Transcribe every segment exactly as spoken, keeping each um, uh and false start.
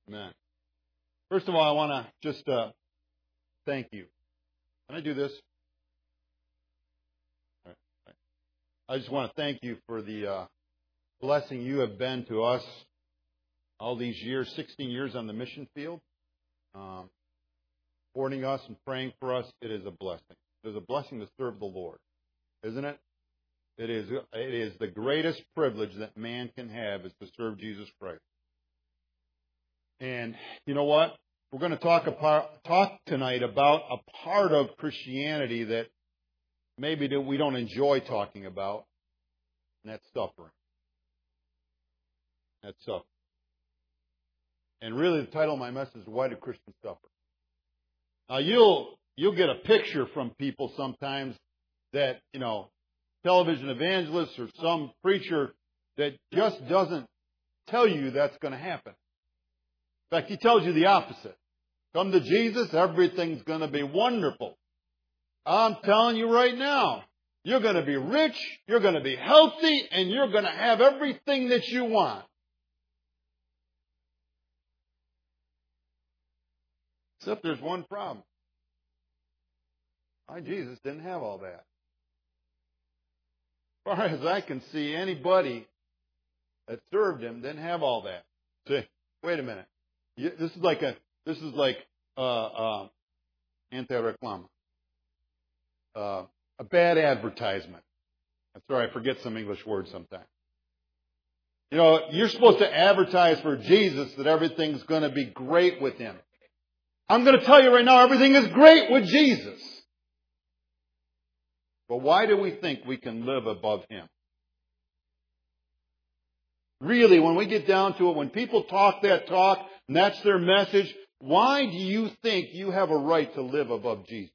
Amen. First of all, I want to just uh, thank you. Can I do this? All right. I just want to thank you for the uh, blessing you have been to us all these years, sixteen years on the mission field. Um, supporting us and praying for us, it is a blessing. It is a blessing to serve the Lord, isn't it? It is, it is the greatest privilege that man can have is to serve Jesus Christ. And you know what? We're going to talk about, talk tonight about a part of Christianity that maybe that we don't enjoy talking about, and that's suffering. That's suffering. And really, the title of my message is "Why Do Christians Suffer?" Now, you'll you'll get a picture from people sometimes that you know, television evangelists or some preacher that just doesn't tell you that's going to happen. In fact, he tells you the opposite. Come to Jesus, everything's going to be wonderful. I'm telling you right now, you're going to be rich, you're going to be healthy, and you're going to have everything that you want. Except there's one problem. My Jesus didn't have all that. As far as I can see, anybody that served Him didn't have all that. See, wait a minute. This is like a this is like uh, uh, anti-reclama, uh, a bad advertisement. That's right. I forget some English words sometimes. You know, you're supposed to advertise for Jesus that everything's going to be great with Him. I'm going to tell you right now, everything is great with Jesus. But why do we think we can live above Him? Really, when we get down to it, when people talk that talk, and that's their message, why do you think you have a right to live above Jesus?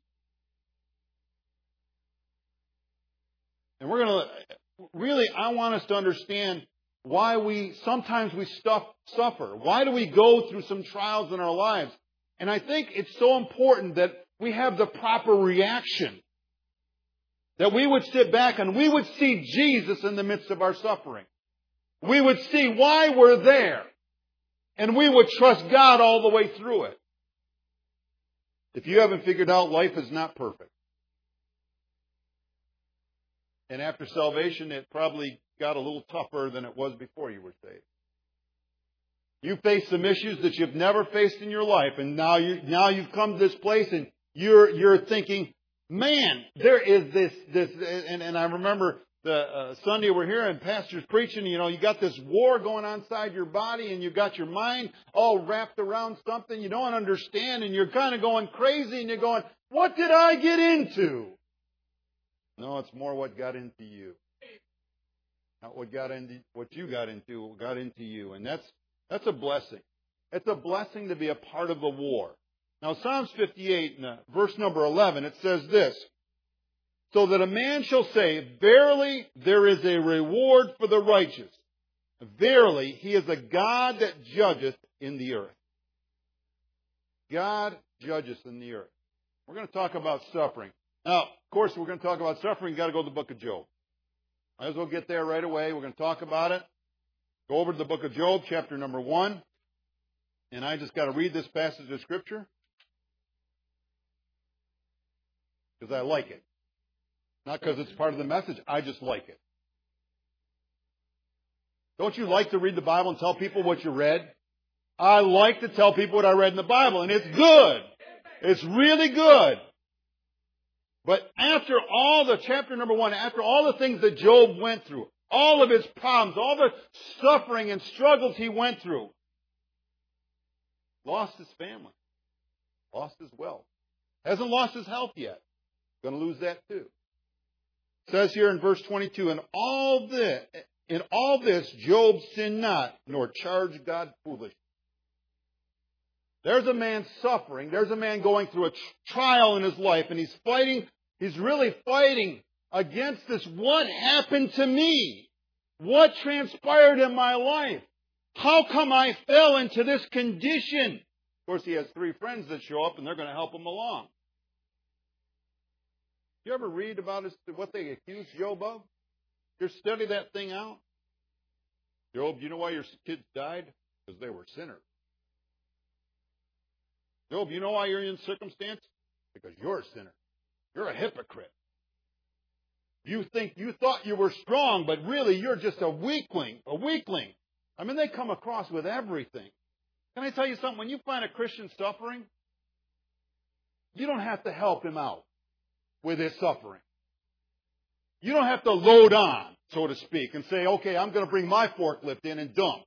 And we're going to, really, I want us to understand why we, sometimes we stuff, suffer. Why do we go through some trials in our lives? And I think it's so important that we have the proper reaction. That we would sit back and we would see Jesus in the midst of our suffering. We would see why we're there. And we would trust God all the way through it. If you haven't figured out, life is not perfect. And after salvation, it probably got a little tougher than it was before you were saved. You face some issues that you've never faced in your life, and now you now you've come to this place, and you're you're thinking, man, there is this this, and, and I remember the uh, Sunday we're here and pastor's preaching. You know, you got this war going on inside your body, and you got your mind all wrapped around something you don't understand, and you're kind of going crazy, and you're going, what did I get into? No, it's more what got into you, not what got into what you got into. What got into you, and that's. That's a blessing. It's a blessing to be a part of the war. Now, Psalms fifty-eight, verse number eleven, it says this. So that a man shall say, verily, there is a reward for the righteous. Verily, He is a God that judgeth in the earth. God judges in the earth. We're going to talk about suffering. Now, of course, we're going to talk about suffering. You've got to go to the book of Job. Might as well get there right away. We're going to talk about it. Go over to the book of Job, chapter number one. And I just got to read this passage of Scripture because I like it. Not because it's part of the message. I just like it. Don't you like to read the Bible and tell people what you read? I like to tell people what I read in the Bible, and it's good. It's really good. But after all the, chapter number one, after all the things that Job went through, all of his problems, all the suffering and struggles he went through. Lost his family. Lost his wealth. Hasn't lost his health yet. Going to lose that too. It says here in verse twenty-two, in all this, in all this Job sinned not, nor charged God foolish. There's a man suffering. There's a man going through a trial in his life, and he's fighting. He's really fighting against this. What happened to me? What transpired in my life? How come I fell into this condition? Of course, he has three friends that show up, and they're going to help him along. You ever read about this, what they accused Job of? You study that thing out? Job, you know why your kids died? Because they were sinners. Job, you know why you're in circumstance? Because you're a sinner. You're a hypocrite. You think you thought you were strong, but really you're just a weakling, a weakling. I mean, they come across with everything. Can I tell you something? When you find a Christian suffering, you don't have to help him out with his suffering. You don't have to load on, so to speak, and say, okay, I'm going to bring my forklift in and dump.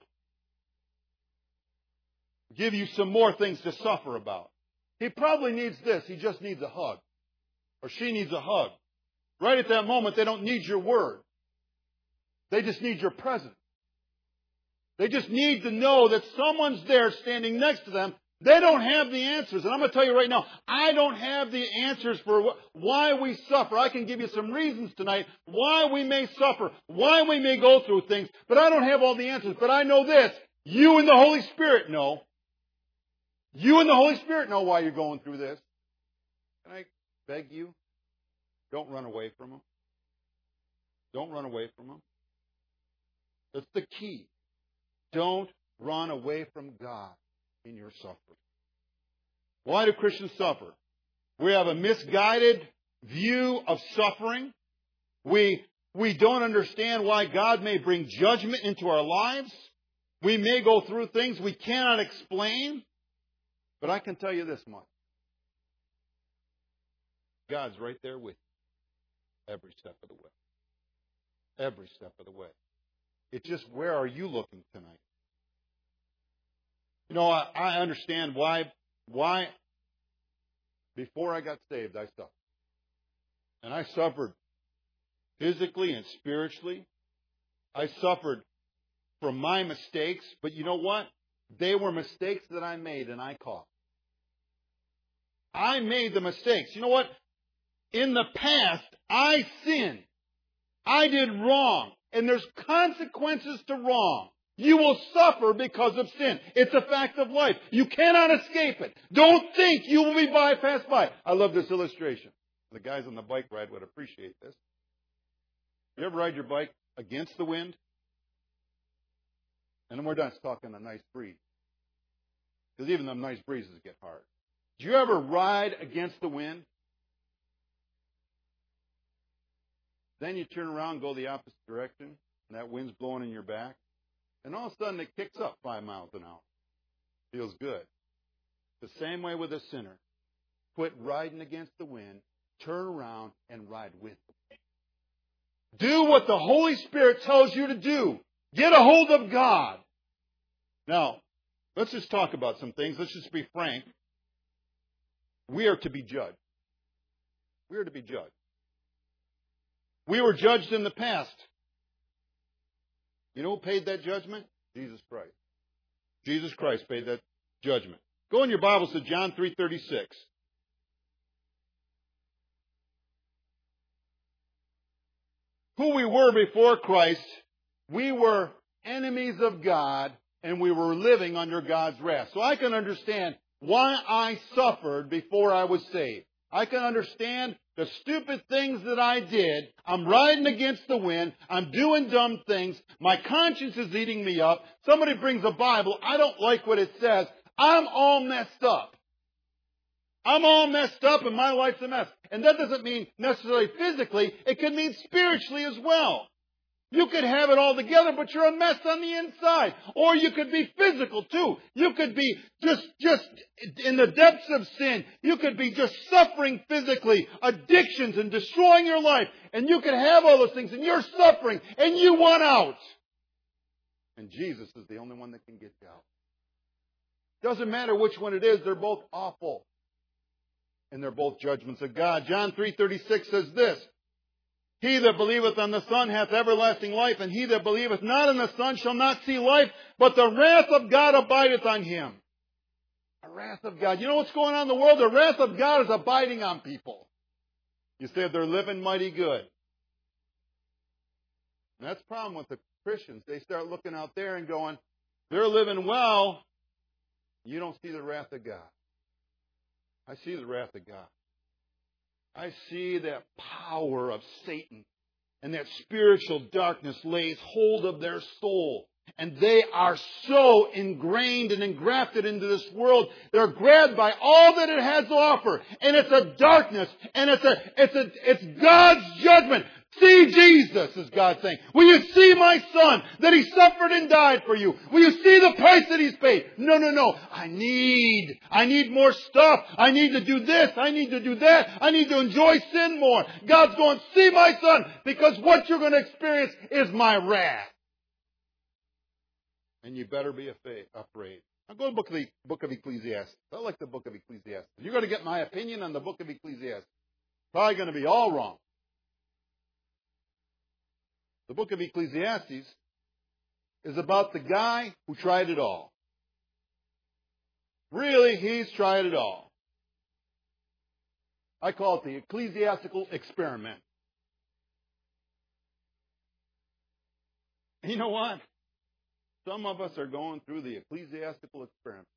Give you some more things to suffer about. He probably needs this. He just needs a hug. Or she needs a hug. Right at that moment, they don't need your word. They just need your presence. They just need to know that someone's there standing next to them. They don't have the answers. And I'm going to tell you right now, I don't have the answers for why we suffer. I can give you some reasons tonight why we may suffer, why we may go through things. But I don't have all the answers. But I know this. You and the Holy Spirit know. You and the Holy Spirit know why you're going through this. Can I beg you? Don't run away from them. Don't run away from them. That's the key. Don't run away from God in your suffering. Why do Christians suffer? We have a misguided view of suffering. We, we don't understand why God may bring judgment into our lives. We may go through things we cannot explain. But I can tell you this much. God's right there with you every step of the way. Every step of the way. It's just, where are you looking tonight? You know, I, I understand why, why before I got saved, I suffered. And I suffered physically and spiritually. I suffered from my mistakes. But you know what? They were mistakes that I made and I caught. I made the mistakes. You know what? In the past, I sinned. I did wrong. And there's consequences to wrong. You will suffer because of sin. It's a fact of life. You cannot escape it. Don't think you will be bypassed by it. I love this illustration. The guys on the bike ride would appreciate this. You ever ride your bike against the wind? And then we're done talking a nice breeze. Because even them nice breezes get hard. Do you ever ride against the wind? Then you turn around and go the opposite direction, and that wind's blowing in your back. And all of a sudden it kicks up five miles an hour. Feels good. The same way with a sinner. Quit riding against the wind, turn around, and ride with them. Do what the Holy Spirit tells you to do. Get a hold of God. Now, let's just talk about some things. Let's just be frank. We are to be judged. We are to be judged. We were judged in the past. You know who paid that judgment? Jesus Christ. Jesus Christ paid that judgment. Go in your Bibles to John three thirty-six. Who we were before Christ, we were enemies of God, and we were living under God's wrath. So I can understand why I suffered before I was saved. I can understand the stupid things that I did. I'm riding against the wind. I'm doing dumb things. My conscience is eating me up. Somebody brings a Bible. I don't like what it says. I'm all messed up. I'm all messed up and my life's a mess. And that doesn't mean necessarily physically. It can mean spiritually as well. You could have it all together, but you're a mess on the inside. Or you could be physical too. You could be just, just in the depths of sin. You could be just suffering physically, addictions and destroying your life. And you could have all those things and you're suffering and you want out. And Jesus is the only one that can get you out. Doesn't matter which one it is. They're both awful. And they're both judgments of God. John three thirty-six says this. He that believeth on the Son hath everlasting life, and he that believeth not on the Son shall not see life, but the wrath of God abideth on him. The wrath of God. You know what's going on in the world? The wrath of God is abiding on people. You said they're living mighty good. And that's the problem with the Christians. They start looking out there and going, they're living well. You don't see the wrath of God. I see the wrath of God. I see that power of Satan and that spiritual darkness lays hold of their soul. And they are so ingrained and engrafted into this world. They're grabbed by all that it has to offer. And it's a darkness. And it's a, it's a, it's God's judgment. See Jesus, is God saying. Will you see my son, that he suffered and died for you? Will you see the price that he's paid? No, no, no. I need, I need more stuff. I need to do this. I need to do that. I need to enjoy sin more. God's going, see my son, because what you're going to experience is my wrath. And you better be afraid. Now go to the book of, the book of Ecclesiastes. I like the book of Ecclesiastes. You're going to get my opinion on the book of Ecclesiastes. Probably going to be all wrong. The book of Ecclesiastes is about the guy who tried it all. Really, he's tried it all. I call it the ecclesiastical experiment. And you know what? Some of us are going through the ecclesiastical experiment.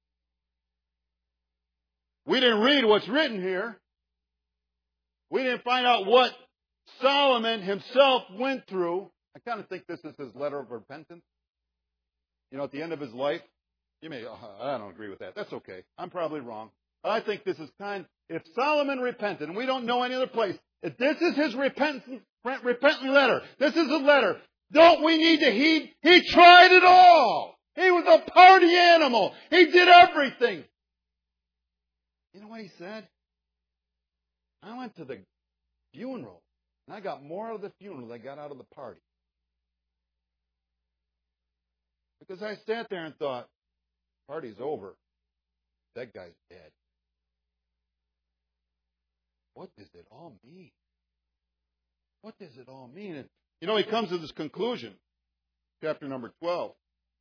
We didn't read what's written here. We didn't find out what Solomon himself went through. I kind of think this is his letter of repentance. You know, at the end of his life. You may, oh, I don't agree with that. That's okay. I'm probably wrong. But I think this is kind, if Solomon repented, and we don't know any other place, if this is his repentant, repentant letter, this is a letter, don't we need to heed? He tried it all. He was a party animal. He did everything. You know what he said? I went to the funeral. And I got more out of the funeral than I got out of the party. Because I sat there and thought, party's over. That guy's dead. What does it all mean? What does it all mean? And, you know, he comes to this conclusion. Chapter number twelve.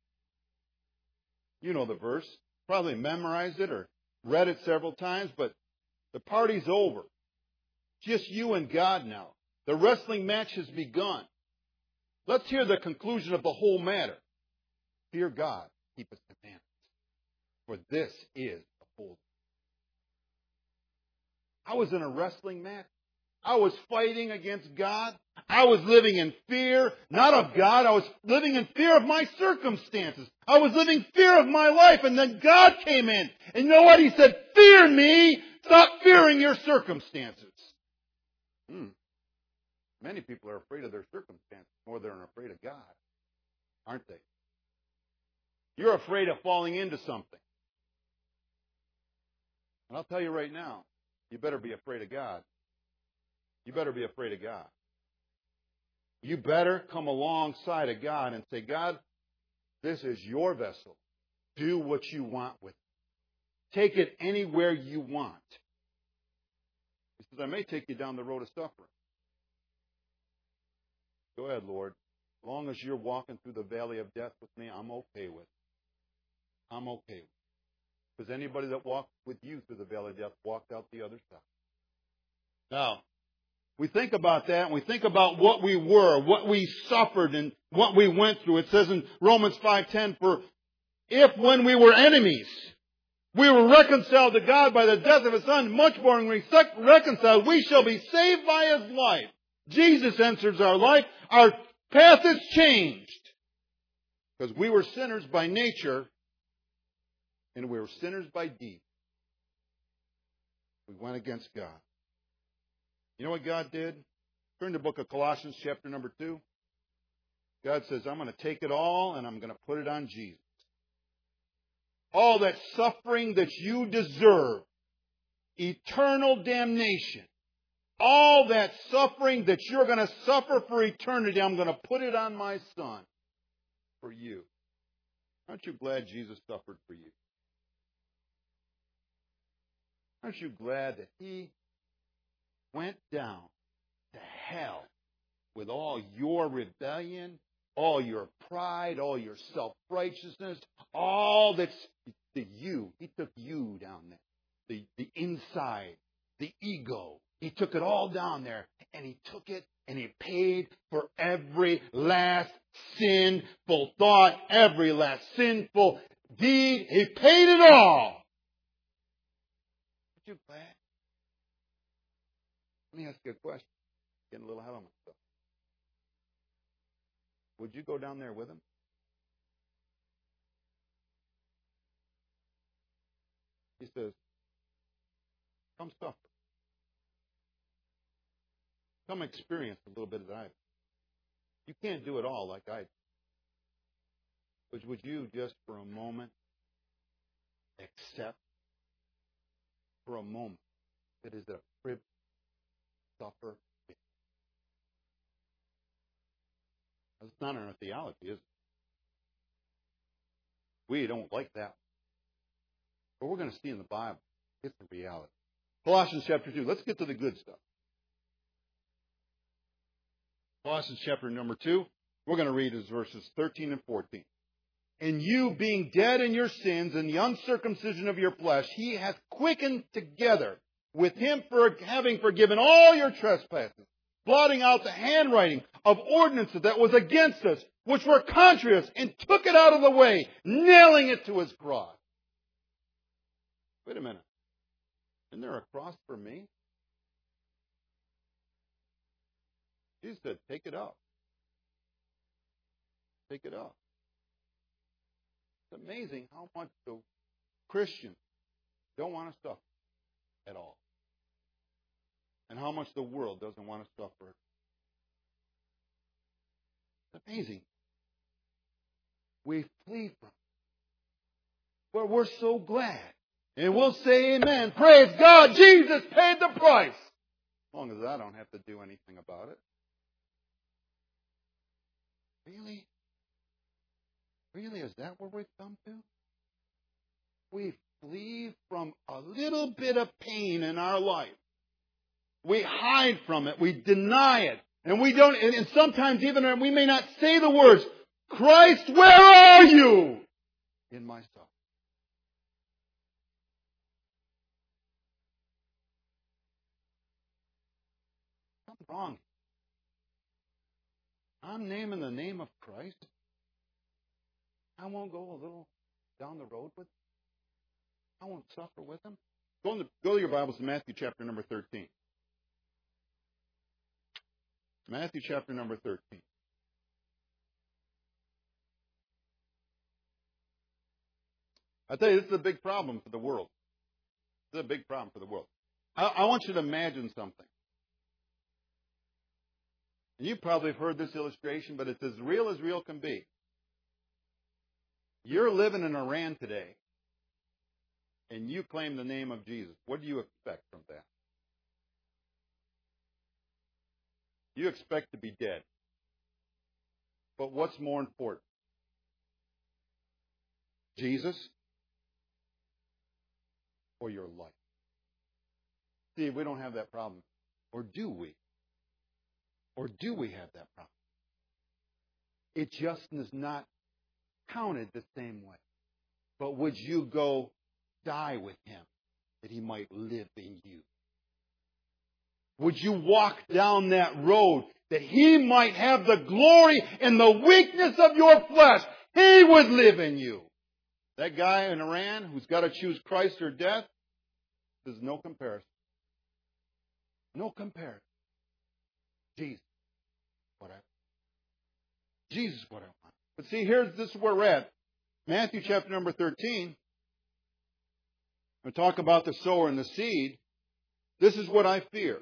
You know the verse. Probably memorized it or read it several times, but the party's over. Just you and God now. The wrestling match has begun. Let's hear the conclusion of the whole matter. Fear God, keep His commandments. For this is the whole. I was in a wrestling match. I was fighting against God. I was living in fear, not of God. I was living in fear of my circumstances. I was living fear of my life. And then God came in. And you know what? He said, fear me. Stop fearing your circumstances. Hmm. Many people are afraid of their circumstances more than they're afraid of God, aren't they? You're afraid of falling into something. And I'll tell you right now, you better be afraid of God. You better be afraid of God. You better come alongside of God and say, God, this is your vessel. Do what you want with it. Take it anywhere you want. He says, I may take you down the road of suffering. Go ahead, Lord. As long as you're walking through the valley of death with me, I'm okay with it. I'm okay with it. Because anybody that walked with you through the valley of death walked out the other side. Now, we think about that and we think about what we were, what we suffered and what we went through. It says in Romans five ten, for if when we were enemies, we were reconciled to God by the death of His Son, much more than we reconciled, we shall be saved by His life. Jesus enters our life. Our path is changed. Because we were sinners by nature and we were sinners by deed. We went against God. You know what God did? Turn to the book of Colossians chapter number two. God says, I'm going to take it all and I'm going to put it on Jesus. All that suffering that you deserve, eternal damnation, all that suffering that you're going to suffer for eternity, I'm going to put it on my Son for you. Aren't you glad Jesus suffered for you? Aren't you glad that He went down to hell with all your rebellion, all your pride, all your self-righteousness, all that's the you. He took you down there. The, the inside, the ego. He took it all down there and He took it and He paid for every last sinful thought, every last sinful deed. He paid it all. Aren't you glad? Let me ask you a question. Getting a little ahead of myself. Would you go down there with Him? says, come suffer. Come experience a little bit of that. You can't do it all like I do. But would you just for a moment accept for a moment that it is a privilege to suffer? That's not in our theology, is it? We don't like that. But we're going to see in the Bible, it's the reality. Colossians chapter two. Let's get to the good stuff. Colossians chapter number two. We're going to read as verses thirteen and fourteen. And you, being dead in your sins and the uncircumcision of your flesh, He hath quickened together with Him, for having forgiven all your trespasses, blotting out the handwriting of ordinances that was against us, which were contrary to us, and took it out of the way, nailing it to His cross. Wait a minute. Isn't there a cross for me? Jesus said, take it up. Take it up. It's amazing how much the Christians don't want to suffer at all. And how much the world doesn't want to suffer. It's amazing. We flee from it. But we're so glad. And we'll say amen. Praise God, Jesus paid the price. As long as I don't have to do anything about it. Really? Really? Is that where we've come to? We flee from a little bit of pain in our life. We hide from it. We deny it. And we don't, and sometimes even we may not say the words, Christ, where are you? In my soul. Something wrong. I'm naming the name of Christ. I won't go a little down the road with him. I won't suffer with him. Go, in the, go to your Bibles to Matthew chapter number thirteen. Matthew chapter number thirteen. I tell you, this is a big problem for the world. This is a big problem for the world. I, I want you to imagine something. And you probably have heard this illustration, but it's as real as real can be. You're living in Iran today, and you claim the name of Jesus. What do you expect from that? You expect to be dead. But what's more important? Jesus or your life? See, we don't have that problem. Or do we? Or do we have that problem? It just is not counted the same way. But would you go die with Him that He might live in you? Would you walk down that road that He might have the glory in the weakness of your flesh? He would live in you. That guy in Iran who's got to choose Christ or death, there's no comparison. No comparison. Jesus, what I Jesus, what I want. But see, here's this is where we're at. Matthew chapter number thirteen. We talk about the sower and the seed. This is what I fear.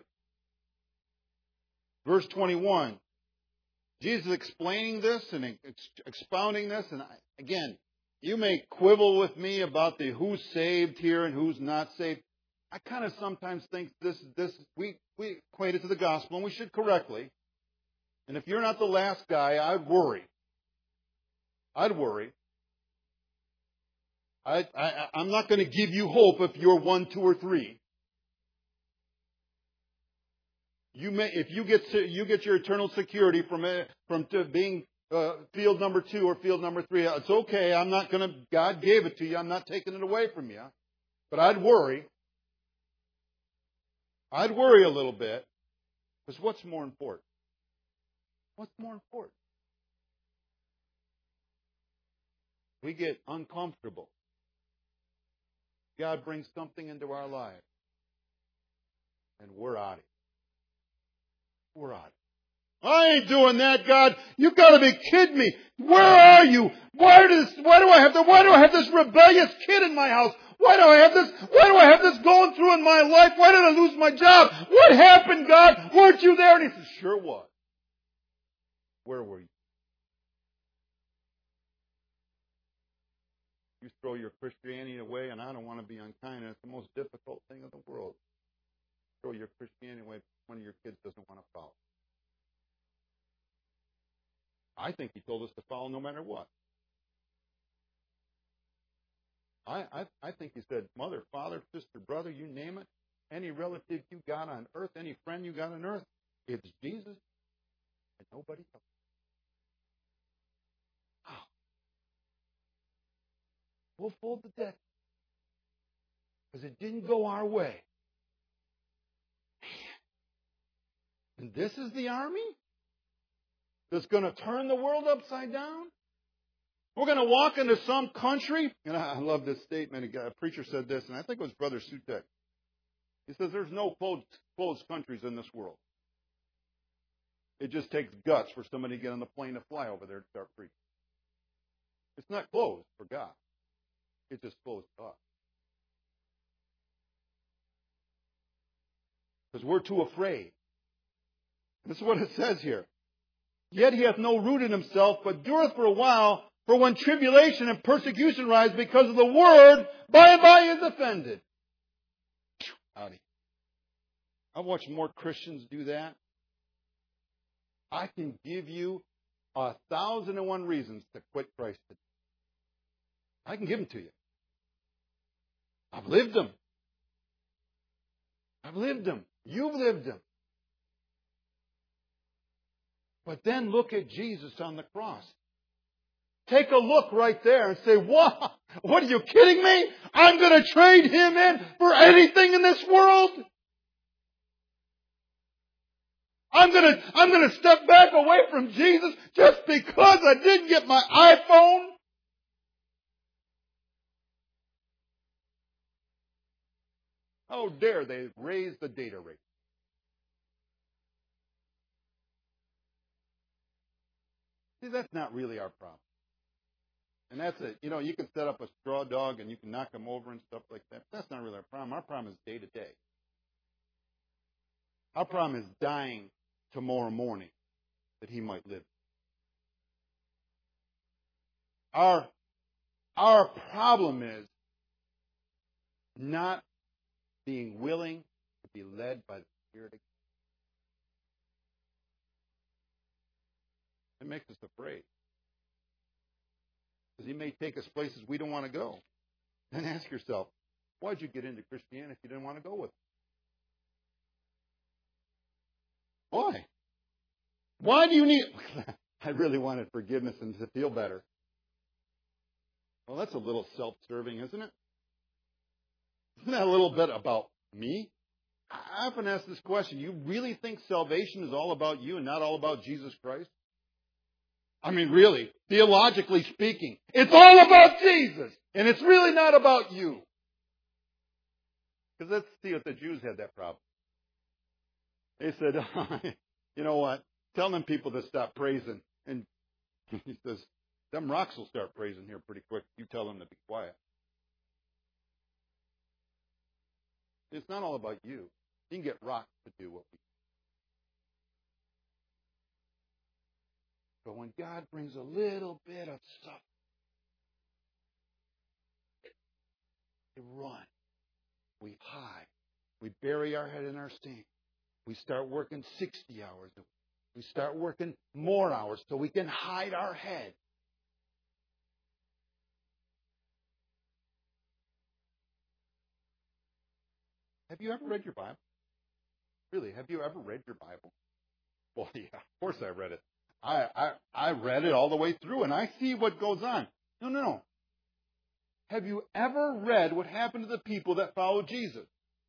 Verse twenty-one. Jesus explaining this and ex- expounding this. And I, again, you may quibble with me about the who's saved here and who's not saved. I kind of sometimes think this, this we, we equate it to the gospel, and we should correctly. And if you're not the last guy, I'd worry. I'd worry. I, I, I'm not going to give you hope if you're one, two, or three. You may, if you get you get your eternal security from from to being uh, field number two or field number three, it's okay. I'm not going to. God gave it to you. I'm not taking it away from you. But I'd worry. I'd worry a little bit, because what's more important? What's more important? We get uncomfortable. God brings something into our lives, and we're out of it. We're out of it. I ain't doing that, God. You've got to be kidding me. Where are you? Where does, what do I have to, why do I have this rebellious kid in my house? Why do I have this, why do I have this going through in my life? Why did I lose my job? What happened, God? Weren't you there? And he says, sure was. Where were you? You throw your Christianity away, and I don't want to be unkind, and it's the most difficult thing in the world. Throw your Christianity away, one of your kids doesn't want to follow. I think he told us to follow no matter what. I, I, I think he said, mother, father, sister, brother, you name it, any relative you got on earth, any friend you got on earth, it's Jesus and nobody else. Wow. We'll fold the debt because it didn't go our way. And this is the army that's going to turn the world upside down? We're going to walk into some country, and I love this statement. A preacher said this, and I think it was Brother Sutek. He says there's no closed, closed countries in this world. It just takes guts for somebody to get on the plane to fly over there to start preaching. It's not closed for God. It's just closed to us. Because we're too afraid. This is what it says here. Yet he hath no root in himself, but dureth for a while. For when tribulation and persecution rise because of the word, by and by he is offended. Howdy. I've watched more Christians do that. I can give you a thousand and one reasons to quit Christ today. I can give them to you. I've lived them. I've lived them. You've lived them. But then look at Jesus on the cross. Take a look right there and say, what? What are you kidding me? I'm going to trade him in for anything in this world? I'm going to, I'm going to step back away from Jesus just because I didn't get my iPhone? How dare they raise the data rate? See, that's not really our problem. And that's it. You know, you can set up a straw dog and you can knock them over and stuff like that. That's not really our problem. Our problem is day to day. Our problem is dying tomorrow morning that he might live. Our, our problem is not being willing to be led by the Spirit of God. It makes us afraid. Because he may take us places we don't want to go. And ask yourself, why'd you get into Christianity if you didn't want to go with it? Why? Why do you need... I really wanted forgiveness and to feel better. Well, that's a little self-serving, isn't it? Isn't that a little bit about me? I often ask this question. You really think salvation is all about you and not all about Jesus Christ? I mean, really, theologically speaking, it's all about Jesus, and it's really not about you. Because let's see if the Jews had that problem. They said, oh, you know what, tell them people to stop praising. And he says, them rocks will start praising here pretty quick. You tell them to be quiet. It's not all about you. You can get rocks to do what we do. But when God brings a little bit of stuff, we run. We hide. We bury our head in our sand. We start working sixty hours a week. We start working more hours so we can hide our head. Have you ever read your Bible? Really, have you ever read your Bible? Well, yeah, of course I read it. I, I, I read it all the way through, and I see what goes on. No, no, no. Have you ever read what happened to the people that followed Jesus?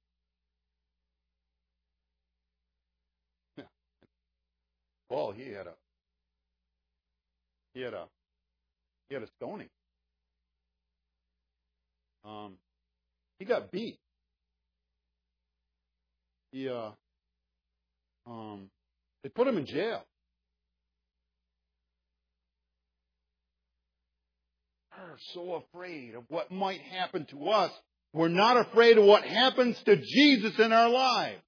Yeah. Paul, he had a he had a he had a stoning. Um, he got beat. He uh, um, they put him in jail. are so afraid of what might happen to us. We're not afraid of what happens to Jesus in our lives.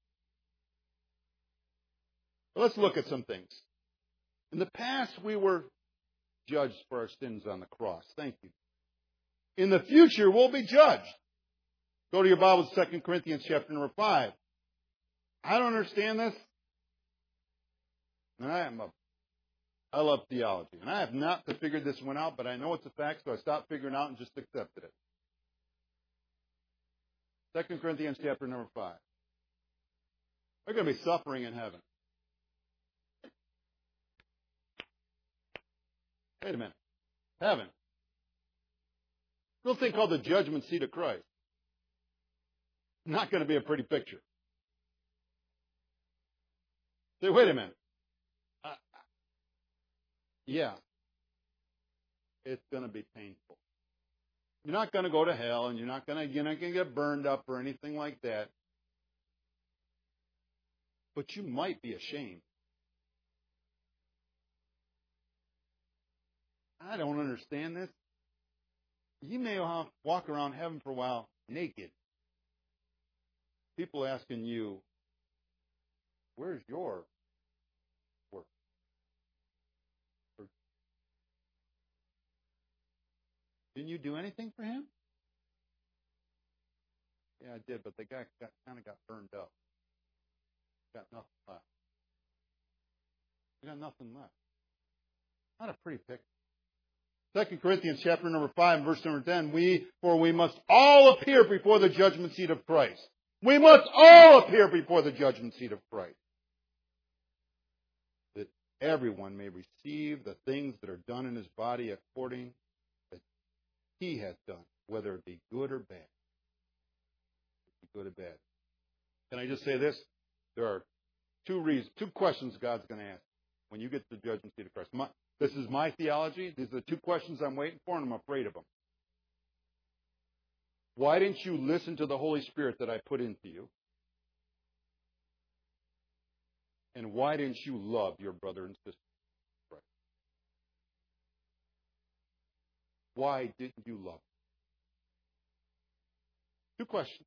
Let's look at some things. In the past, we were judged for our sins on the cross. Thank you. In the future, we'll be judged. Go to your Bible, Second Corinthians chapter number five. I don't understand this. And I am a, I love theology. And I have not figured this one out, but I know it's a fact, so I stopped figuring out and just accepted it. Second Corinthians chapter number five. We're going to be suffering in heaven. Wait a minute. Heaven. Little thing called the judgment seat of Christ. Not going to be a pretty picture. Say, wait a minute. Uh, yeah. It's going to be painful. You're not going to go to hell, and you're not going to, you're not going to get burned up or anything like that. But you might be ashamed. I don't understand this. You may have to walk around heaven for a while naked. People asking you, where's your work? Or, didn't you do anything for him? Yeah, I did, but the guy got, kind of got burned up. Got nothing left. You got nothing left. Not a pretty picture. Second Corinthians chapter number five, verse number ten, we, for we must all appear before the judgment seat of Christ. We must all appear before the judgment seat of Christ. That everyone may receive the things that are done in his body according that he has done, whether it be good or bad. Good or bad. Can I just say this? There are two reasons, two questions God's going to ask when you get to the judgment seat of Christ. My, This is my theology. These are the two questions I'm waiting for, and I'm afraid of them. Why didn't you listen to the Holy Spirit that I put into you? And why didn't you love your brother and sister? Right. Why didn't you love them? Two questions.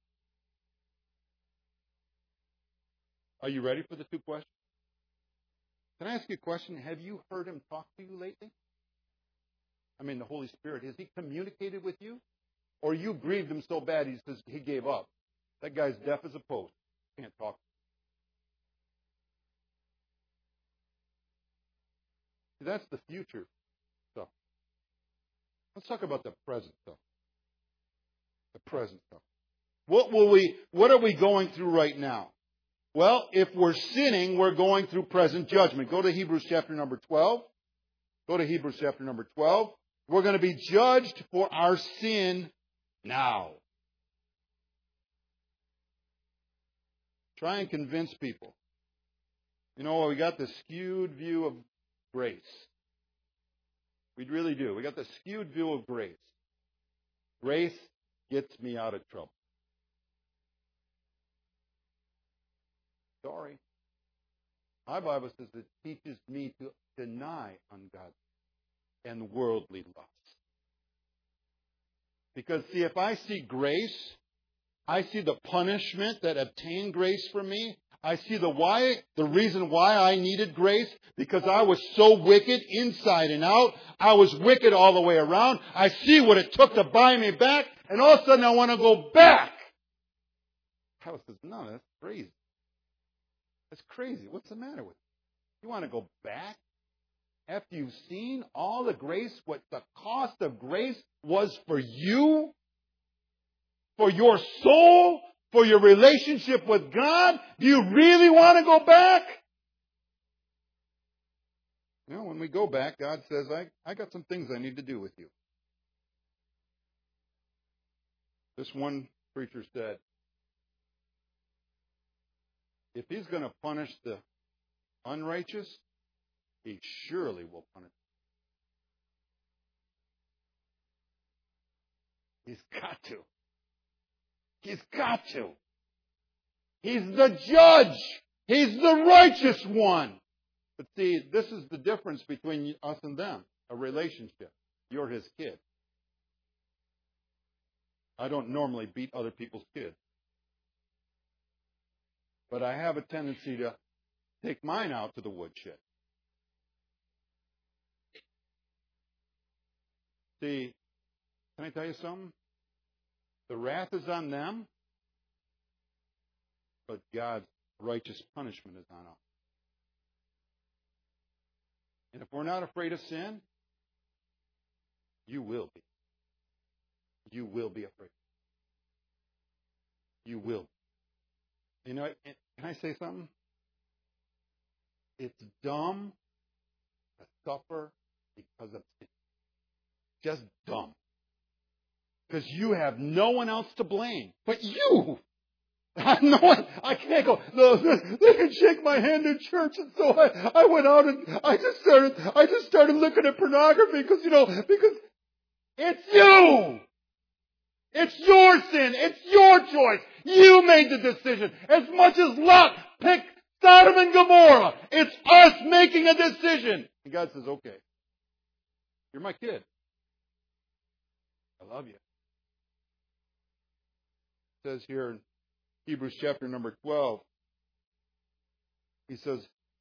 Are you ready for the two questions? Can I ask you a question? Have you heard him talk to you lately? I mean, the Holy Spirit. Has he communicated with you? Or you grieved him so bad he says he gave up? That guy's deaf as a post. Can't talk. See, that's the future stuff. Let's talk about the present stuff. The present stuff. What will we? What are we going through right now? Well, if we're sinning, we're going through present judgment. Go to Hebrews chapter number twelve. Go to Hebrews chapter number twelve. We're going to be judged for our sin now. Try and convince people. You know, we got this skewed view of grace. We really do. We got this skewed view of grace. Grace gets me out of trouble. Sorry. My Bible says it teaches me to deny ungodly and worldly lusts. Because, see, if I see grace, I see the punishment that obtained grace for me. I see the why, the reason why I needed grace, because I was so wicked inside and out. I was wicked all the way around. I see what it took to buy me back, and all of a sudden I want to go back. I was says, no, that's crazy. That's crazy. What's the matter with you? You want to go back? After you've seen all the grace, what the cost of grace was for you, for your soul, for your relationship with God, do you really want to go back? You know, when we go back, God says, I, I got some things I need to do with you. This one preacher said, if he's going to punish the unrighteous, he surely will punish. He's got to. He's got to. He's the judge. He's the righteous one. But see, this is the difference between us and them. A relationship. You're his kid. I don't normally beat other people's kids. But I have a tendency to take mine out to the woodshed. See, can I tell you something? The wrath is on them, but God's righteous punishment is on us. And if we're not afraid of sin, you will be. You will be afraid. You will. You know, can I say something? It's dumb to suffer because of sin. Just dumb. Because you have no one else to blame but you. No one, I can't go, no, they can shake my hand in church. And so I, I went out and I just started, I just started looking at pornography because, you know, because it's you. It's your sin. It's your choice. You made the decision. As much as Lot picked Sodom and Gomorrah, it's us making a decision. And God says, okay, you're my kid. I love you. It says here in Hebrews chapter number twelve, he says,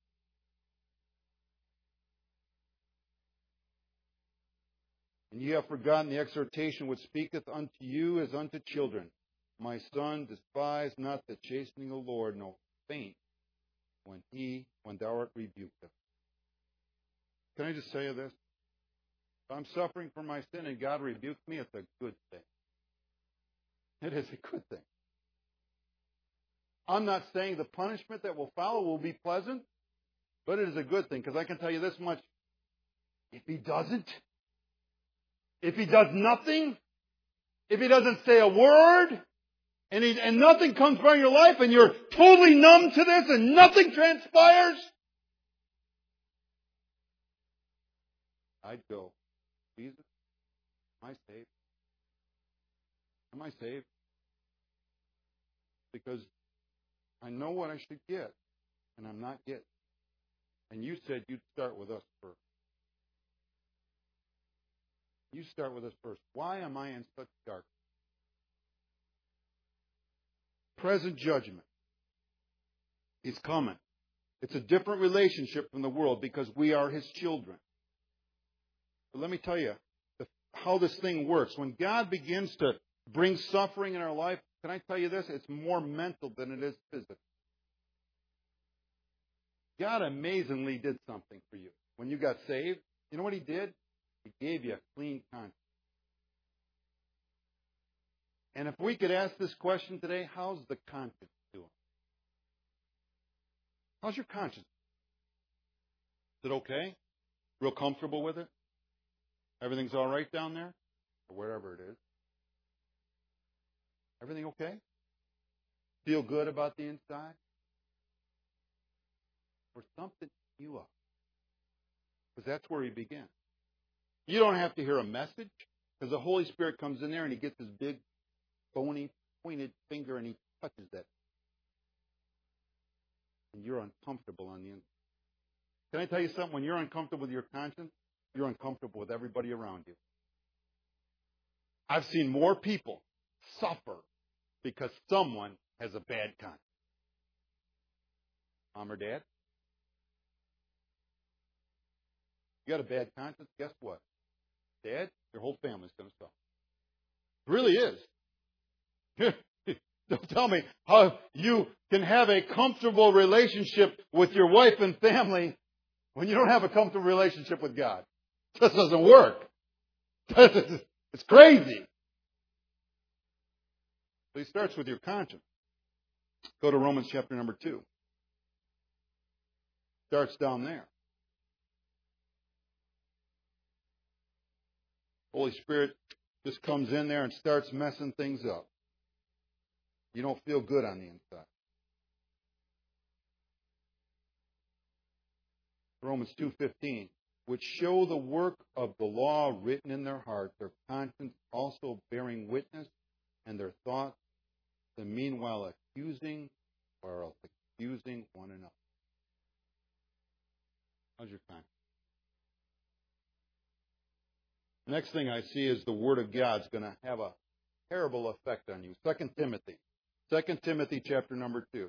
and ye have forgotten the exhortation which speaketh unto you as unto children. My son, despise not the chastening of the Lord, nor faint when he, when thou art rebuked him. Can I just say this? If I'm suffering for my sin and God rebukes me, it's a good thing. It is a good thing. I'm not saying the punishment that will follow will be pleasant, but it is a good thing, because I can tell you this much. If he doesn't, if he does nothing, if he doesn't say a word, and, he, and nothing comes from your life, and you're totally numb to this, and nothing transpires, I'd go, Jesus, am I saved? Am I saved? Because I know what I should get, and I'm not getting. And you said you'd start with us first. You start with us first. Why am I in such darkness? Present judgment is coming. It's a different relationship from the world because we are His children. But let me tell you the, how this thing works. When God begins to bring suffering in our life, can I tell you this? It's more mental than it is physical. God amazingly did something for you. When you got saved, you know what He did? He gave you a clean conscience. And if we could ask this question today, how's the conscience doing? How's your conscience? Is it okay? Real comfortable with it? Everything's all right down there? Or wherever it is? Everything okay? Feel good about the inside? Or something you up? Because that's where He begins. You don't have to hear a message, because the Holy Spirit comes in there and He gets His big, bony, pointed finger and He touches that. And you're uncomfortable on the inside. Can I tell you something? When you're uncomfortable with your conscience, you're uncomfortable with everybody around you. I've seen more people suffer because someone has a bad conscience. Mom or Dad? You got a bad conscience? Guess what? Dad, your whole family's going to suffer. It really is. Don't tell me how you can have a comfortable relationship with your wife and family when you don't have a comfortable relationship with God. It just doesn't work. It's crazy. So He starts with your conscience. Go to Romans chapter number two. Starts down there. Holy Spirit just comes in there and starts messing things up. You don't feel good on the inside. Romans two fifteen, which show the work of the law written in their heart, their conscience also bearing witness, and their thoughts, the meanwhile accusing or else accusing one another. How's your conscience? Next thing I see is the Word of God's going to have a terrible effect on you. Second Timothy. Second Timothy chapter number two.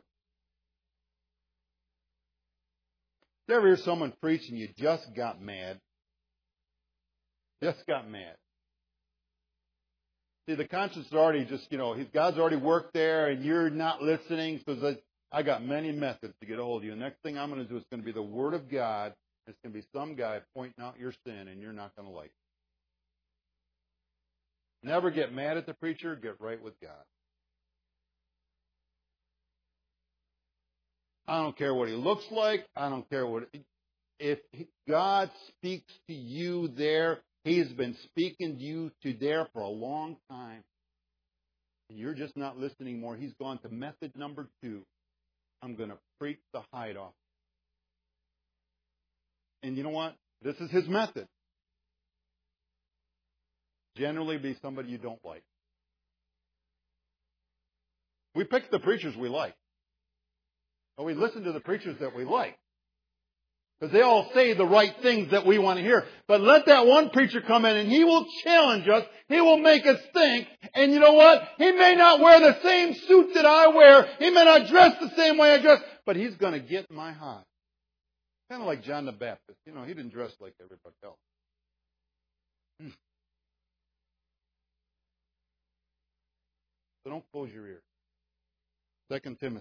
Did you ever hear someone preach and you just got mad? Just got mad. See, the conscience is already just, you know, he's, God's already worked there and you're not listening. So that, I got many methods to get a hold of you. The next thing I'm going to do is going to be the Word of God. It's going to be some guy pointing out your sin and you're not going to like it. Never get mad at the preacher. Get right with God. I don't care what he looks like. I don't care what... If God speaks to you there, He's been speaking to you to there for a long time. And you're just not listening more. He's gone to method number two. I'm going to preach the hide off. And you know what? This is his method. Generally be somebody you don't like. We pick the preachers we like. Or we listen to the preachers that we like. Because they all say the right things that we want to hear. But let that one preacher come in and he will challenge us. He will make us think. And you know what? He may not wear the same suit that I wear. He may not dress the same way I dress. But he's going to get my heart. Kind of like John the Baptist. You know, he didn't dress like everybody else. Hmm. So don't close your ears. Second Timothy.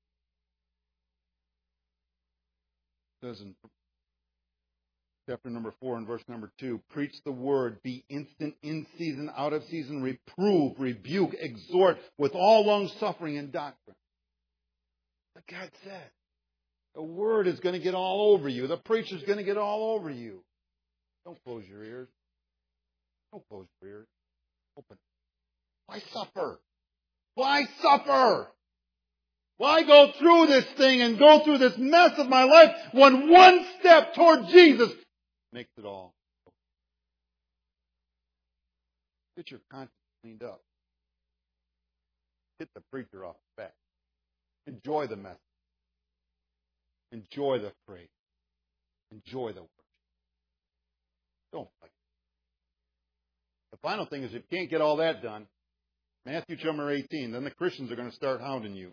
Says in chapter number four and verse number two, preach the word, be instant in season, out of season, reprove, rebuke, exhort with all long suffering and doctrine. But God said, the word is going to get all over you. The preacher's going to get all over you. Don't close your ears. Don't close your ears. Open. Why suffer? Why suffer? Why go through this thing and go through this mess of my life when one step toward Jesus makes it all? Get your conscience cleaned up. Hit the preacher off the back. Enjoy the message. Enjoy the praise. Enjoy the worship. Don't fight. The final thing is, if you can't get all that done, Matthew chapter eighteen, then the Christians are going to start hounding you.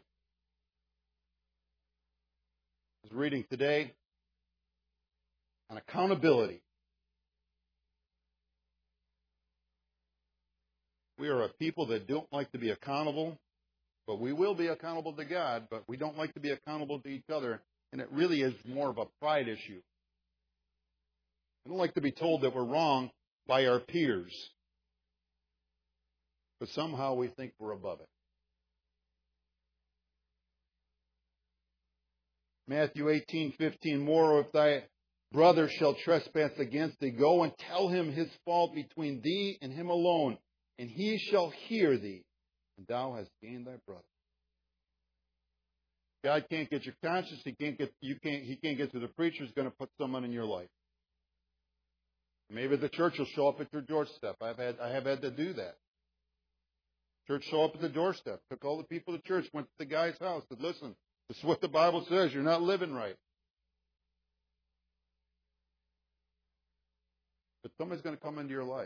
I was reading today on accountability. We are a people that don't like to be accountable, but we will be accountable to God, but we don't like to be accountable to each other, and it really is more of a pride issue. We don't like to be told that we're wrong by our peers, but somehow we think we're above it. Matthew eighteen fifteen, more if thy brother shall trespass against thee, go and tell him his fault between thee and him alone, and he shall hear thee, and thou hast gained thy brother. God can't get your conscience. He can't get you can't. He can't get to the preacher. He's going to put someone in your life. Maybe the church will show up at your doorstep. I've had I have had to do that. Church show up at the doorstep. Took all the people to church. Went to the guy's house. Said, "Listen, this is what the Bible says. You're not living right." But somebody's going to come into your life.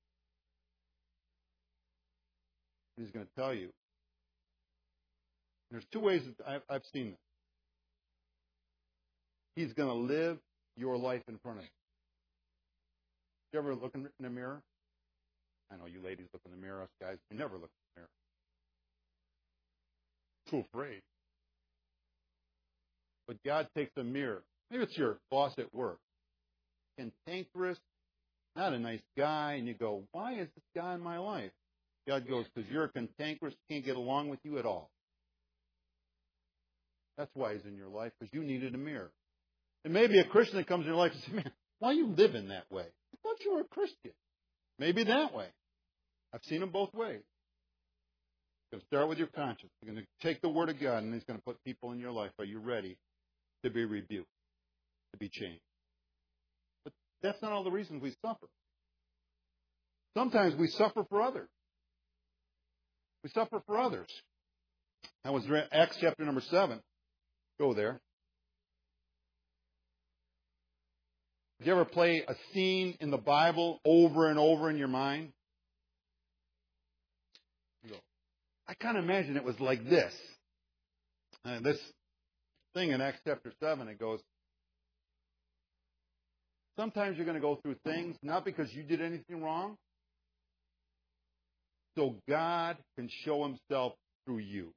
And he's going to tell you. There's two ways that I've, I've seen this. He's going to live your life in front of you. You ever look in the mirror? I know you ladies look in the mirror. Us guys, we never look in the mirror. Too afraid. But God takes a mirror. Maybe it's your boss at work. Cantankerous, not a nice guy, and you go, why is this guy in my life? God goes, because you're a cantankerous, can't get along with you at all. That's why he's in your life, because you needed a mirror. And maybe a Christian that comes in your life and says, man, why are you living that way? I thought you were a Christian. Maybe that way. I've seen them both ways. You're going to start with your conscience. You're going to take the Word of God, and he's going to put people in your life. Are you ready to be rebuked, to be changed? But that's not all the reasons we suffer. Sometimes we suffer for others. We suffer for others. That was Acts chapter number seven. Go there. Did you ever play a scene in the Bible over and over in your mind? You go, I kind of imagine it was like this. And this thing in Acts chapter seven, it goes, sometimes you're going to go through things, not because you did anything wrong, so God can show Himself through you.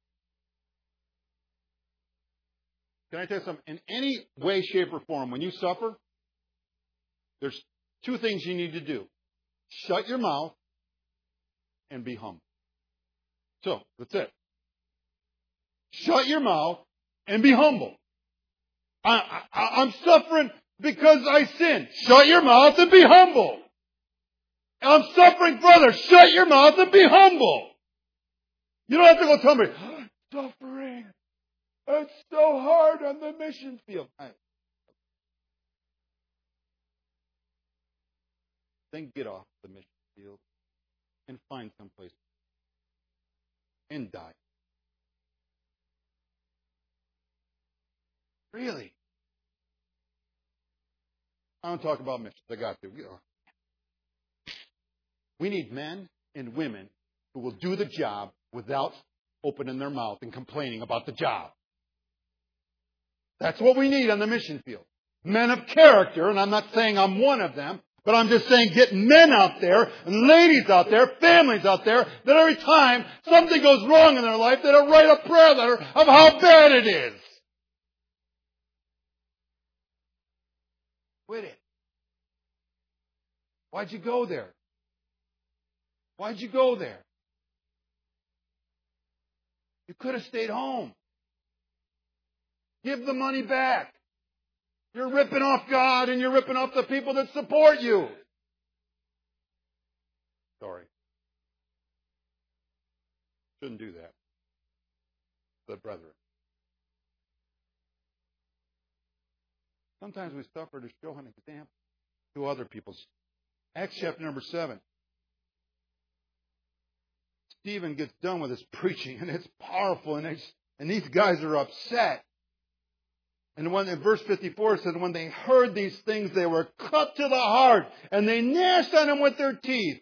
Can I tell you something? In any way, shape, or form, when you suffer, there's two things you need to do. Shut your mouth and be humble. So, that's it. Shut your mouth and be humble. I, I, I'm suffering because I sinned. Shut your mouth and be humble. I'm suffering, brother. Shut your mouth and be humble. You don't have to go tell me, oh, suffering. It's so hard on the mission field. Then get off the mission field and find someplace and die. Really? I don't talk about missions. I got to. We need men and women who will do the job without opening their mouth and complaining about the job. That's what we need on the mission field. Men of character, and I'm not saying I'm one of them, but I'm just saying get men out there, and ladies out there, families out there, that every time something goes wrong in their life, they'll write a prayer letter of how bad it is. Quit it. Why'd you go there? Why'd you go there? You could have stayed home. Give the money back. You're ripping off God and you're ripping off the people that support you. Sorry. Shouldn't do that. The brethren. Sometimes we suffer to show an example to other people. Acts chapter number seven. Stephen gets done with his preaching, and it's powerful, and, it's, and these guys are upset. And when in verse fifty-four it says, when they heard these things, they were cut to the heart, and they gnashed on him with their teeth.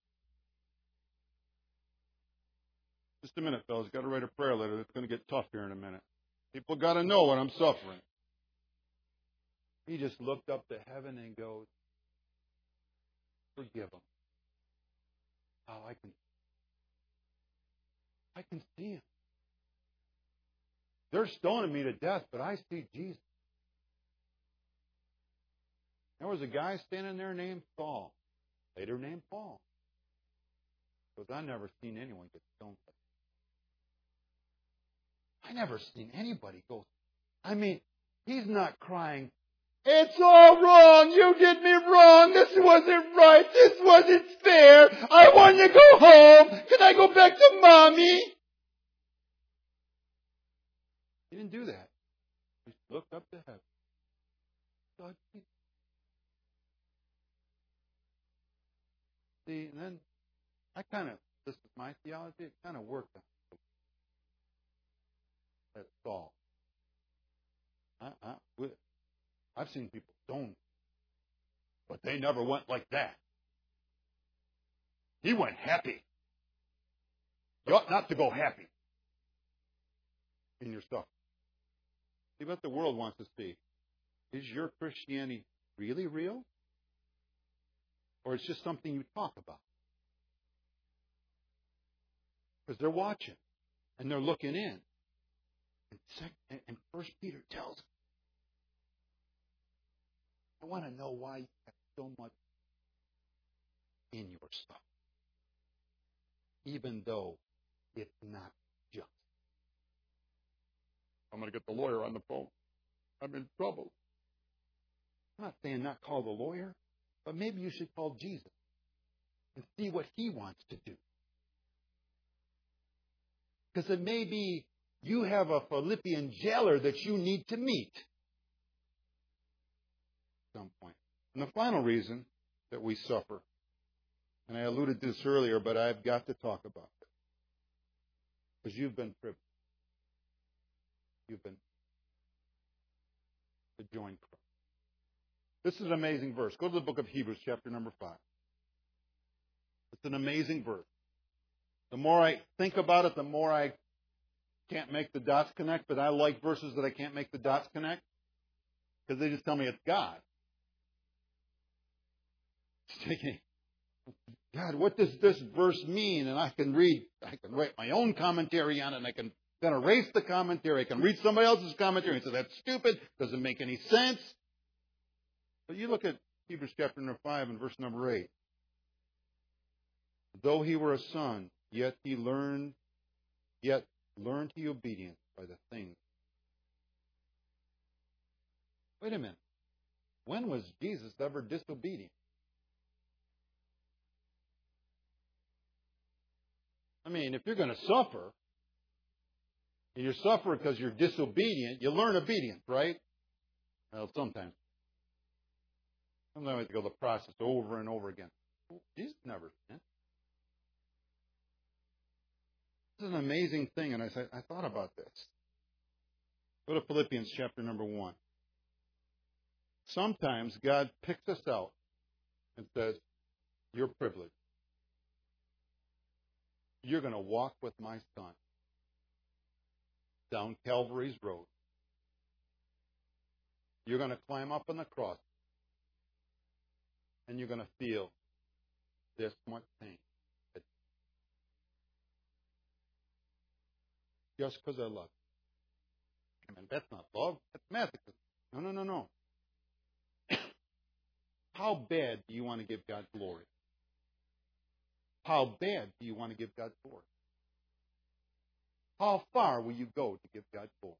Just a minute, fellas. Got to write a prayer letter. It's going to get tough here in a minute. People got to know what I'm suffering. He just looked up to heaven and goes, forgive them. Oh, I can, I can see him. They're stoning me to death, but I see Jesus. There was a guy standing there named Saul, later named Paul. Because I never seen anyone get stoned. I never seen anybody go. I mean, he's not crying, it's all wrong. You did me wrong. This wasn't right. This wasn't fair. I want to go home. Can I go back to mommy? He didn't do that. He looked up to heaven. God, see, and then I kind of, this is my theology, it kind of worked on that Saul. I, I, I've seen people stoned, but they never went like that. He went happy. You ought not to go happy in your stuff. See what the world wants to see. Is your Christianity really real? Or it's just something you talk about? Because they're watching and they're looking in. And, second, and First Peter tells them, I want to know why you have so much in your stuff, even though it's not just. I'm going to get the lawyer on the phone. I'm in trouble. I'm not saying not call the lawyer, but maybe you should call Jesus and see what he wants to do. Because it may be you have a Philippian jailer that you need to meet at some point. And the final reason that we suffer, and I alluded to this earlier, but I've got to talk about it. Because you've been privileged. You've been to join Christ. This is an amazing verse. Go to the book of Hebrews, chapter number five. It's an amazing verse. The more I think about it, the more I can't make the dots connect. But I like verses that I can't make the dots connect because they just tell me it's God. It's thinking, God, what does this verse mean? And I can read, I can write my own commentary on it, and I can then erase the commentary. I can read somebody else's commentary and say, that's stupid, doesn't make any sense. But you look at Hebrews chapter number five and verse number eight. Though he were a son, yet he learned, yet learned he obedience by the things. Wait a minute. When was Jesus ever disobedient? I mean, if you're going to suffer, and you suffer because you're disobedient, you learn obedience, right? Well, sometimes. Sometimes we have to go the process over and over again. Jesus never sinned. This is an amazing thing, and I said, I thought about this. Go to Philippians chapter number one. Sometimes God picks us out and says, you're privileged. You're going to walk with my son down Calvary's road. You're going to climb up on the cross. And you're going to feel this much pain. Just because I love you. I mean, that's not love. That's masochism. No, no, no, no. How bad do you want to give God glory? How bad do you want to give God glory? How far will you go to give God glory?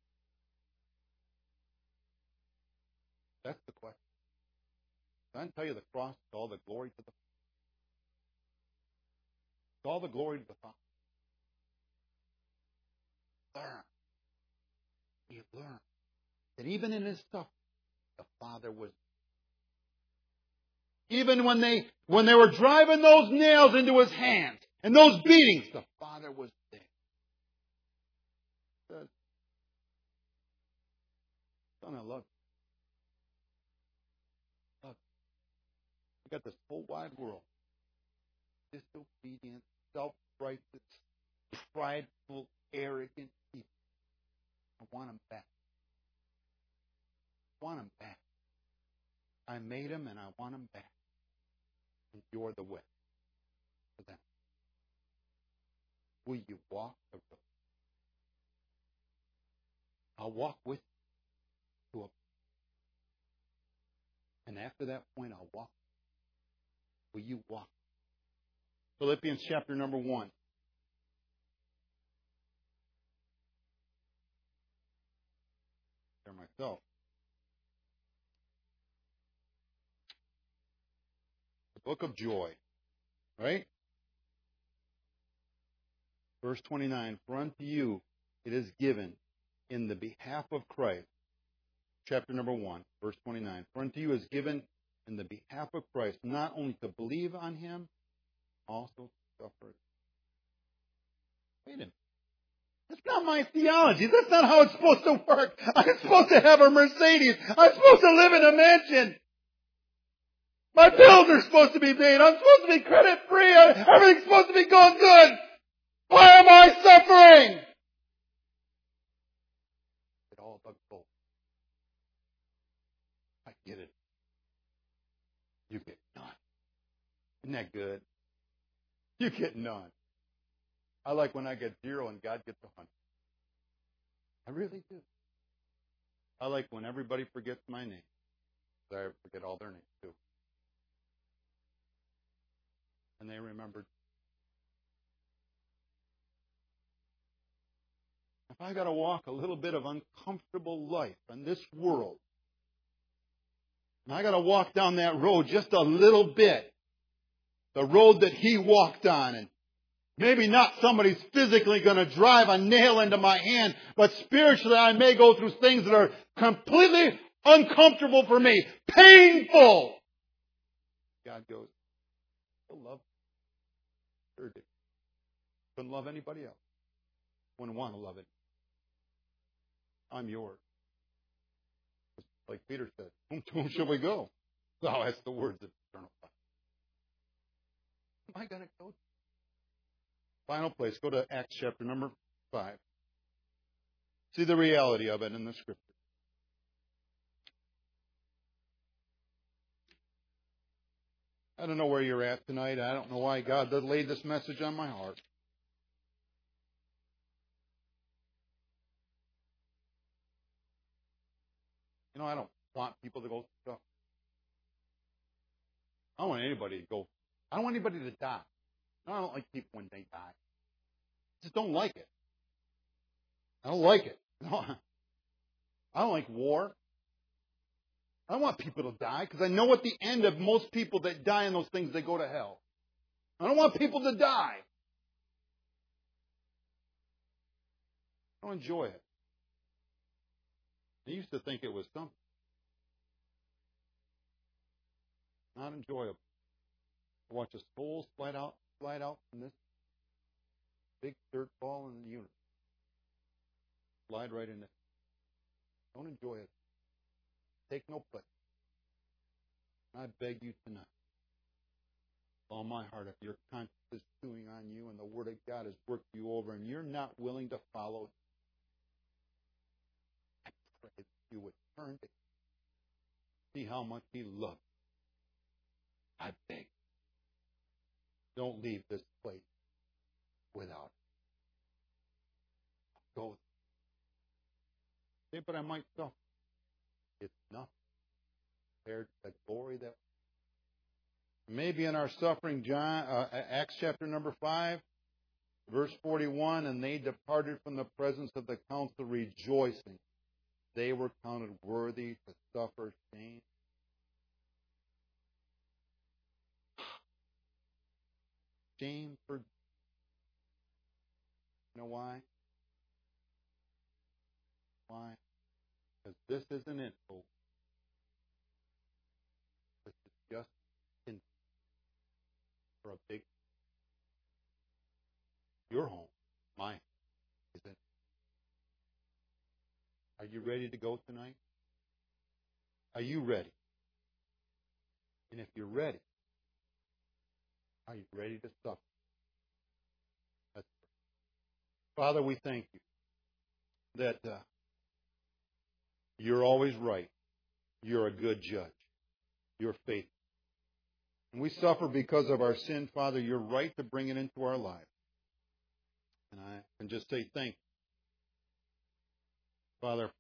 That's the question. Can I tell you the cross is all the glory to the Father? It's all the glory to the Father. Learn. You learn that even in his suffering, the Father was. Even when they when they were driving those nails into his hands and those beatings, the Father was there. He said, Son, I love you. Love you. You got this whole wide world. Disobedient, self-righteous, prideful, arrogant people. I want them back. I want them back. I made them and I want them back. And you're the way for them. Will you walk the road? I'll walk with you to a and after that point I'll walk. Will you walk? Philippians chapter number one. There myself. Book of joy, right? Verse twenty-nine, for unto you it is given in the behalf of Christ, chapter number one, verse twenty-nine, for unto you is given in the behalf of Christ, not only to believe on him, also to suffer. Wait a minute. That's not my theology. That's not how it's supposed to work. I'm supposed to have a Mercedes. I'm supposed to live in a mansion. My bills are supposed to be paid. I'm supposed to be credit free. Everything's supposed to be going good. Why am I suffering? It's all about gold. I get it. You get none. Isn't that good? You get none. I like when I get zero and God gets a hundred. I really do. I like when everybody forgets my name. I forget all their names too. And they remembered. If I got to walk a little bit of uncomfortable life in this world, and I got to walk down that road just a little bit, the road that he walked on, and maybe not somebody's physically going to drive a nail into my hand, but spiritually I may go through things that are completely uncomfortable for me, painful. God goes, you'll love. Sure did. Couldn't love anybody else. Wouldn't want to love it. I'm yours. Like Peter said, whom to whom shall we go? Oh, that's the words of eternal life. Am I going to go? Final place. Go to Acts chapter number five. See the reality of it in the Scripture. I don't know where you're at tonight. I don't know why God laid this message on my heart. You know, I don't want people to go through stuff. I don't want anybody to go. I don't want anybody to die. I don't like people when they die. I just don't like it. I don't like it. No, I don't like war. I don't want people to die because I know at the end of most people that die in those things, they go to hell. I don't want people to die. I don't enjoy it. I used to think it was something. Not enjoyable. I watch a soul slide out, slide out from this big dirt ball in the universe. Slide right in it. Don't enjoy it. Take no place. I beg you tonight, with all my heart, if your conscience is chewing on you and the Word of God has worked you over and you're not willing to follow, I pray that you would turn to see how much He loves you. I beg you. Don't leave this place without it. Go. Say, but I might suffer. It's nothing compared to the glory that maybe in our suffering. John uh, Acts chapter number five, verse forty-one, and they departed from the presence of the council rejoicing. They were counted worthy to suffer shame. Shame for. You know why? Why? Because this isn't it, folks. This is just in for a big. Your home, mine, is it? Are you ready to go tonight? Are you ready? And if you're ready, are you ready to suffer? That's Father, we thank you that uh, you're always right. You're a good judge. You're faithful. And we suffer because of our sin, Father. You're right to bring it into our lives. And I can just say thank you, Father,